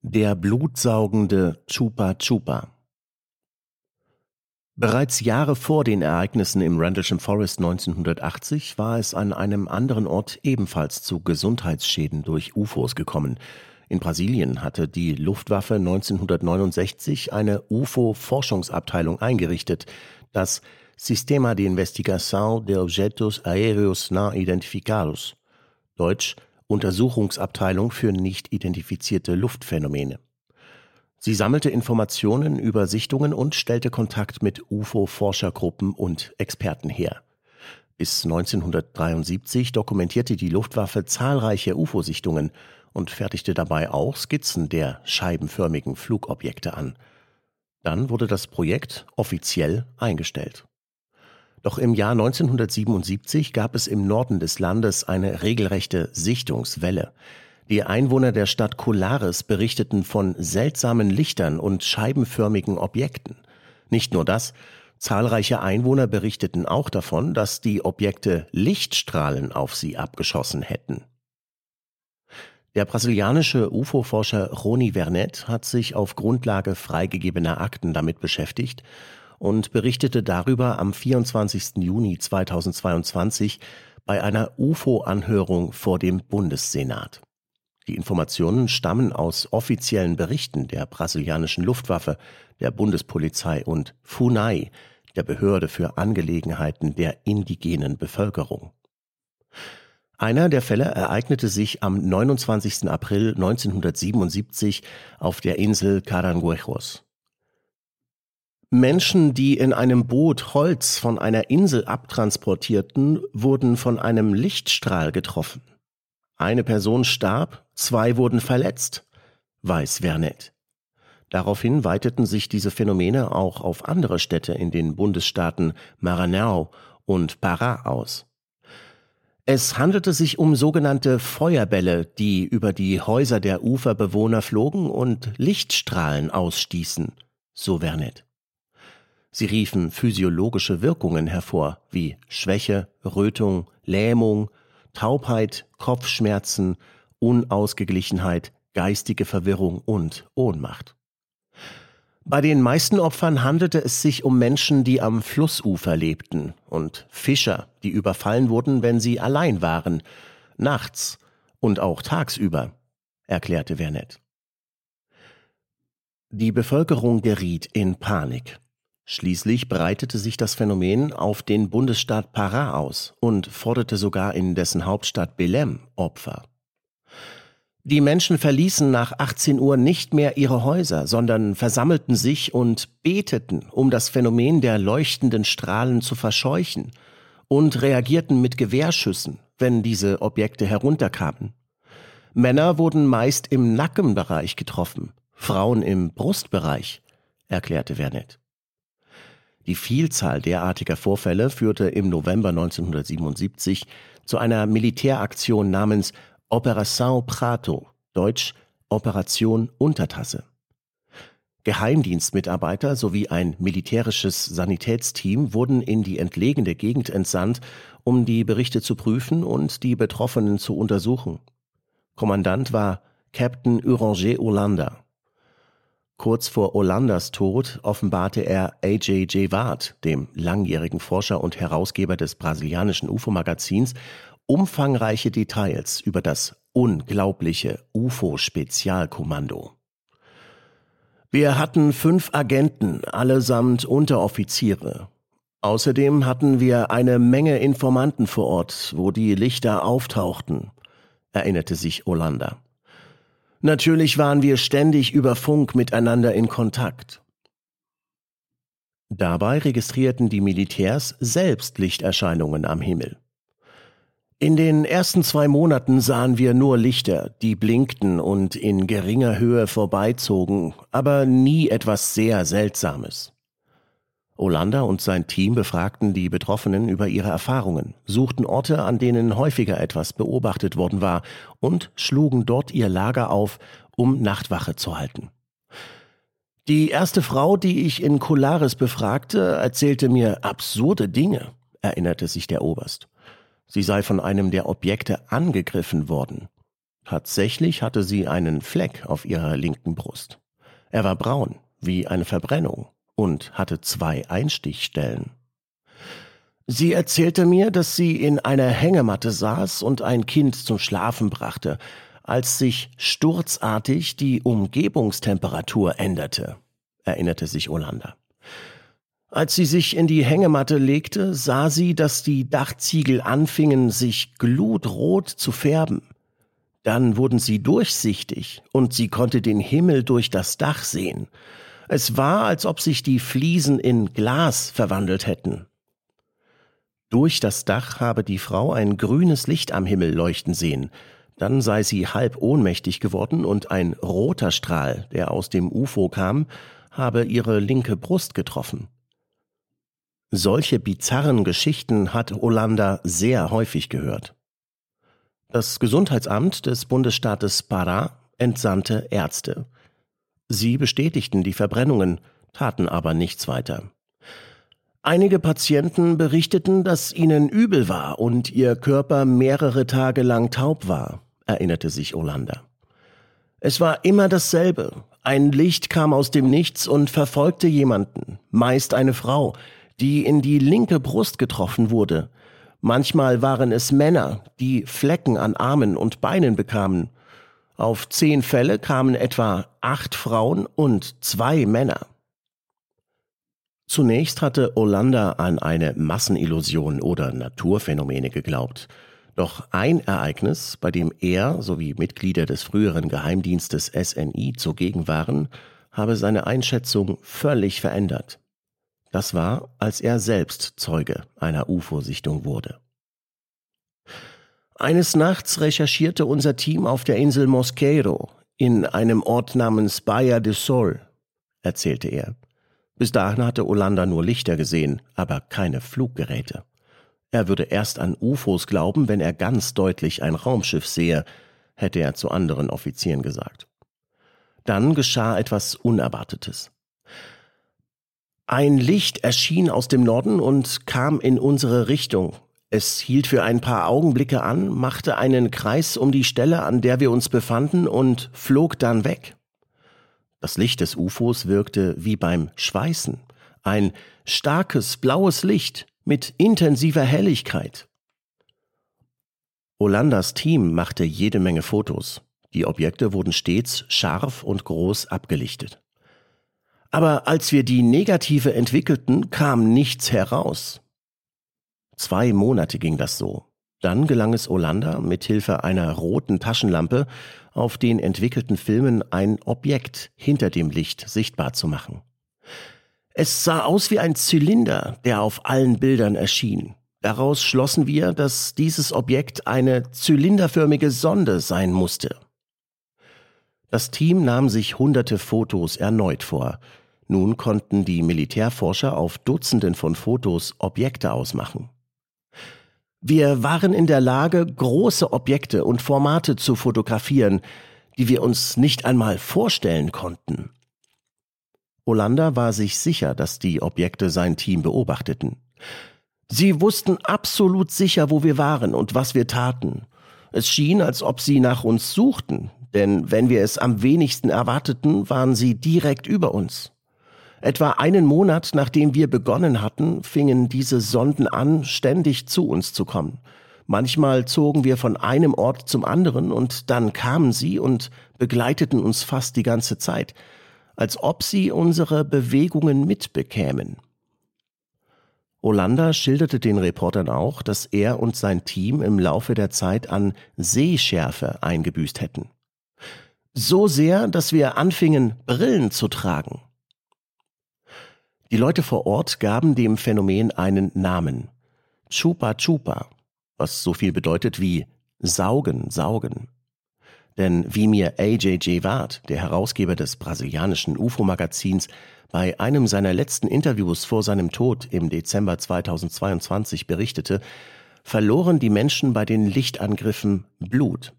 Der blutsaugende Chupa Chupa. Bereits Jahre vor den Ereignissen im Rendlesham Forest 1980 war es an einem anderen Ort ebenfalls zu Gesundheitsschäden durch UFOs gekommen. In Brasilien hatte die Luftwaffe 1969 eine UFO-Forschungsabteilung eingerichtet, das Sistema de Investigação de Objetos Aéreos Não Identificados, deutsch Untersuchungsabteilung für nicht identifizierte Luftphänomene. Sie sammelte Informationen über Sichtungen und stellte Kontakt mit UFO-Forschergruppen und Experten her. Bis 1973 dokumentierte die Luftwaffe zahlreiche UFO-Sichtungen und fertigte dabei auch Skizzen der scheibenförmigen Flugobjekte an. Dann wurde das Projekt offiziell eingestellt. Doch im Jahr 1977 gab es im Norden des Landes eine regelrechte Sichtungswelle. Die Einwohner der Stadt Colares berichteten von seltsamen Lichtern und scheibenförmigen Objekten. Nicht nur das, zahlreiche Einwohner berichteten auch davon, dass die Objekte Lichtstrahlen auf sie abgeschossen hätten. Der brasilianische UFO-Forscher Rony Vernet hat sich auf Grundlage freigegebener Akten damit beschäftigt und berichtete darüber am 24. Juni 2022 bei einer UFO-Anhörung vor dem Bundessenat. Die Informationen stammen aus offiziellen Berichten der brasilianischen Luftwaffe, der Bundespolizei und FUNAI, der Behörde für Angelegenheiten der indigenen Bevölkerung. Einer der Fälle ereignete sich am 29. April 1977 auf der Insel Caranguejos. Menschen, die in einem Boot Holz von einer Insel abtransportierten, wurden von einem Lichtstrahl getroffen. Eine Person starb, 2 wurden verletzt, weiß Vernet. Daraufhin weiteten sich diese Phänomene auch auf andere Städte in den Bundesstaaten Maranhão und Pará aus. Es handelte sich um sogenannte Feuerbälle, die über die Häuser der Uferbewohner flogen und Lichtstrahlen ausstießen, so Vernet. Sie riefen physiologische Wirkungen hervor, wie Schwäche, Rötung, Lähmung, Taubheit, Kopfschmerzen, Unausgeglichenheit, geistige Verwirrung und Ohnmacht. Bei den meisten Opfern handelte es sich um Menschen, die am Flussufer lebten, und Fischer, die überfallen wurden, wenn sie allein waren, nachts und auch tagsüber, erklärte Vernet. Die Bevölkerung geriet in Panik. Schließlich breitete sich das Phänomen auf den Bundesstaat Pará aus und forderte sogar in dessen Hauptstadt Belém Opfer. Die Menschen verließen nach 18 Uhr nicht mehr ihre Häuser, sondern versammelten sich und beteten, um das Phänomen der leuchtenden Strahlen zu verscheuchen, und reagierten mit Gewehrschüssen, wenn diese Objekte herunterkamen. Männer wurden meist im Nackenbereich getroffen, Frauen im Brustbereich, erklärte Vernet. Die Vielzahl derartiger Vorfälle führte im November 1977 zu einer Militäraktion namens Operação Prato, deutsch Operation Untertasse. Geheimdienstmitarbeiter sowie ein militärisches Sanitätsteam wurden in die entlegene Gegend entsandt, um die Berichte zu prüfen und die Betroffenen zu untersuchen. Kommandant war Captain Uranger Holanda. Kurz vor Holandas Tod offenbarte er A.J. Jewart, dem langjährigen Forscher und Herausgeber des brasilianischen UFO-Magazins, umfangreiche Details über das unglaubliche UFO-Spezialkommando. Wir hatten 5 Agenten, allesamt Unteroffiziere. Außerdem hatten wir eine Menge Informanten vor Ort, wo die Lichter auftauchten, erinnerte sich Holanda. Natürlich waren wir ständig über Funk miteinander in Kontakt. Dabei registrierten die Militärs selbst Lichterscheinungen am Himmel. In den ersten 2 Monaten sahen wir nur Lichter, die blinkten und in geringer Höhe vorbeizogen, aber nie etwas sehr Seltsames. Holanda und sein Team befragten die Betroffenen über ihre Erfahrungen, suchten Orte, an denen häufiger etwas beobachtet worden war, und schlugen dort ihr Lager auf, um Nachtwache zu halten. Die erste Frau, die ich in Colares befragte, erzählte mir absurde Dinge, erinnerte sich der Oberst. Sie sei von einem der Objekte angegriffen worden. Tatsächlich hatte sie einen Fleck auf ihrer linken Brust. Er war braun, wie eine Verbrennung, und hatte 2 Einstichstellen. Sie erzählte mir, dass sie in einer Hängematte saß und ein Kind zum Schlafen brachte, als sich sturzartig die Umgebungstemperatur änderte, erinnerte sich Olander. Als sie sich in die Hängematte legte, sah sie, dass die Dachziegel anfingen, sich glutrot zu färben. Dann wurden sie durchsichtig und sie konnte den Himmel durch das Dach sehen. Es war, als ob sich die Fliesen in Glas verwandelt hätten. Durch das Dach habe die Frau ein grünes Licht am Himmel leuchten sehen. Dann sei sie halb ohnmächtig geworden und ein roter Strahl, der aus dem UFO kam, habe ihre linke Brust getroffen. Solche bizarren Geschichten hat Olander sehr häufig gehört. Das Gesundheitsamt des Bundesstaates Pará entsandte Ärzte. Sie bestätigten die Verbrennungen, taten aber nichts weiter. Einige Patienten berichteten, dass ihnen übel war und ihr Körper mehrere Tage lang taub war, erinnerte sich Olander. Es war immer dasselbe. Ein Licht kam aus dem Nichts und verfolgte jemanden, meist eine Frau, die in die linke Brust getroffen wurde. Manchmal waren es Männer, die Flecken an Armen und Beinen bekamen. Auf 10 Fälle kamen etwa 8 Frauen und 2 Männer. Zunächst hatte Olander an eine Massenillusion oder Naturphänomene geglaubt. Doch ein Ereignis, bei dem er sowie Mitglieder des früheren Geheimdienstes SNI zugegen waren, habe seine Einschätzung völlig verändert. Das war, als er selbst Zeuge einer UFO-Sichtung wurde. Eines Nachts recherchierte unser Team auf der Insel Mosqueiro in einem Ort namens Baía de Sol, erzählte er. Bis dahin hatte Olander nur Lichter gesehen, aber keine Fluggeräte. Er würde erst an UFOs glauben, wenn er ganz deutlich ein Raumschiff sehe, hätte er zu anderen Offizieren gesagt. Dann geschah etwas Unerwartetes. Ein Licht erschien aus dem Norden und kam in unsere Richtung. Es hielt für ein paar Augenblicke an, machte einen Kreis um die Stelle, an der wir uns befanden, und flog dann weg. Das Licht des UFOs wirkte wie beim Schweißen. Ein starkes blaues Licht mit intensiver Helligkeit. Olanders Team machte jede Menge Fotos. Die Objekte wurden stets scharf und groß abgelichtet. Aber als wir die Negative entwickelten, kam nichts heraus. 2 Monate ging das so. Dann gelang es Olander, mithilfe einer roten Taschenlampe auf den entwickelten Filmen ein Objekt hinter dem Licht sichtbar zu machen. Es sah aus wie ein Zylinder, der auf allen Bildern erschien. Daraus schlossen wir, dass dieses Objekt eine zylinderförmige Sonde sein musste. Das Team nahm sich hunderte Fotos erneut vor. Nun konnten die Militärforscher auf Dutzenden von Fotos Objekte ausmachen. Wir waren in der Lage, große Objekte und Formate zu fotografieren, die wir uns nicht einmal vorstellen konnten. Olander war sich sicher, dass die Objekte sein Team beobachteten. Sie wussten absolut sicher, wo wir waren und was wir taten. Es schien, als ob sie nach uns suchten, denn wenn wir es am wenigsten erwarteten, waren sie direkt über uns. Etwa einen Monat, nachdem wir begonnen hatten, fingen diese Sonden an, ständig zu uns zu kommen. Manchmal zogen wir von einem Ort zum anderen und dann kamen sie und begleiteten uns fast die ganze Zeit, als ob sie unsere Bewegungen mitbekämen. Olander schilderte den Reportern auch, dass er und sein Team im Laufe der Zeit an Sehschärfe eingebüßt hätten. So sehr, dass wir anfingen, Brillen zu tragen. Die Leute vor Ort gaben dem Phänomen einen Namen: Chupa Chupa, was so viel bedeutet wie saugen, saugen. Denn wie mir A.J. Ward, der Herausgeber des brasilianischen UFO-Magazins, bei einem seiner letzten Interviews vor seinem Tod im Dezember 2022 berichtete, verloren die Menschen bei den Lichtangriffen Blut.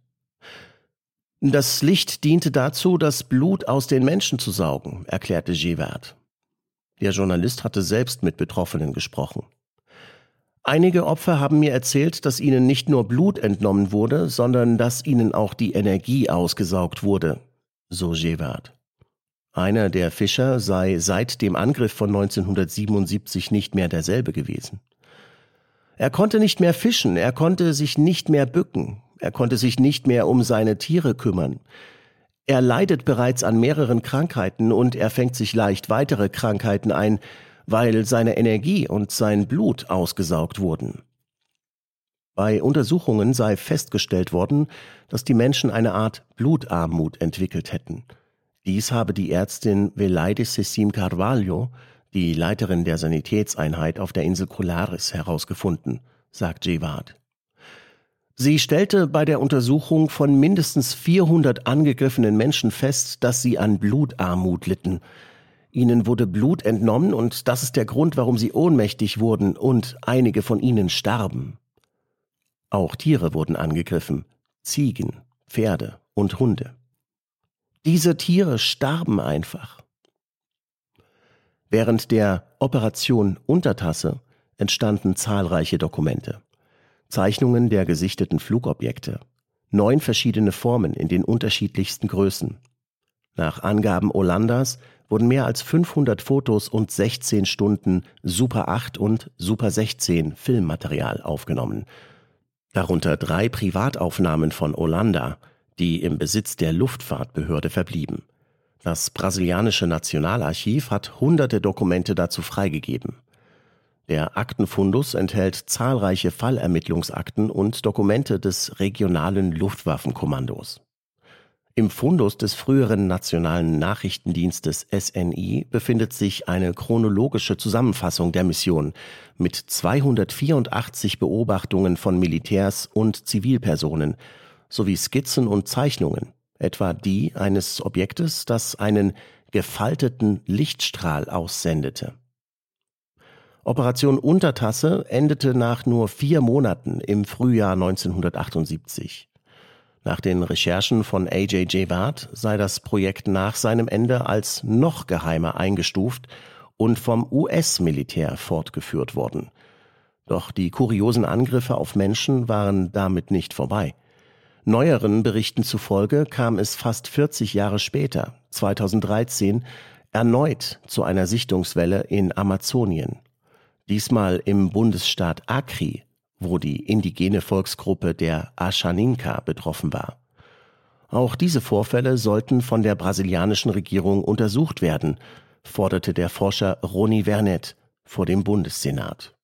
Das Licht diente dazu, das Blut aus den Menschen zu saugen, erklärte Gewert. Der Journalist hatte selbst mit Betroffenen gesprochen. Einige Opfer haben mir erzählt, dass ihnen nicht nur Blut entnommen wurde, sondern dass ihnen auch die Energie ausgesaugt wurde, so Gevard. Einer der Fischer sei seit dem Angriff von 1977 nicht mehr derselbe gewesen. Er konnte nicht mehr fischen, er konnte sich nicht mehr bücken, er konnte sich nicht mehr um seine Tiere kümmern. Er leidet bereits an mehreren Krankheiten und er fängt sich leicht weitere Krankheiten ein, weil seine Energie und sein Blut ausgesaugt wurden. Bei Untersuchungen sei festgestellt worden, dass die Menschen eine Art Blutarmut entwickelt hätten. Dies habe die Ärztin Velaide Cecim Carvalho, die Leiterin der Sanitätseinheit auf der Insel Colares, herausgefunden, sagt Gevard. Sie stellte bei der Untersuchung von mindestens 400 angegriffenen Menschen fest, dass sie an Blutarmut litten. Ihnen wurde Blut entnommen und das ist der Grund, warum sie ohnmächtig wurden und einige von ihnen starben. Auch Tiere wurden angegriffen, Ziegen, Pferde und Hunde. Diese Tiere starben einfach. Während der Operation Untertasse entstanden zahlreiche Dokumente. Zeichnungen der gesichteten Flugobjekte, 9 verschiedene Formen in den unterschiedlichsten Größen. Nach Angaben Olandas wurden mehr als 500 Fotos und 16 Stunden Super 8 und Super 16 Filmmaterial aufgenommen. Darunter 3 Privataufnahmen von Olanda, die im Besitz der Luftfahrtbehörde verblieben. Das brasilianische Nationalarchiv hat hunderte Dokumente dazu freigegeben. Der Aktenfundus enthält zahlreiche Fallermittlungsakten und Dokumente des regionalen Luftwaffenkommandos. Im Fundus des früheren Nationalen Nachrichtendienstes SNI befindet sich eine chronologische Zusammenfassung der Mission mit 284 Beobachtungen von Militärs und Zivilpersonen sowie Skizzen und Zeichnungen, etwa die eines Objektes, das einen gefalteten Lichtstrahl aussendete. Operation Untertasse endete nach nur 4 Monaten im Frühjahr 1978. Nach den Recherchen von A.J. Gevard sei das Projekt nach seinem Ende als noch geheimer eingestuft und vom US-Militär fortgeführt worden. Doch die kuriosen Angriffe auf Menschen waren damit nicht vorbei. Neueren Berichten zufolge kam es fast 40 Jahre später, 2013, erneut zu einer Sichtungswelle in Amazonien. Diesmal im Bundesstaat Acre, wo die indigene Volksgruppe der Ashaninka betroffen war. Auch diese Vorfälle sollten von der brasilianischen Regierung untersucht werden, forderte der Forscher Rony Vernet vor dem Bundessenat.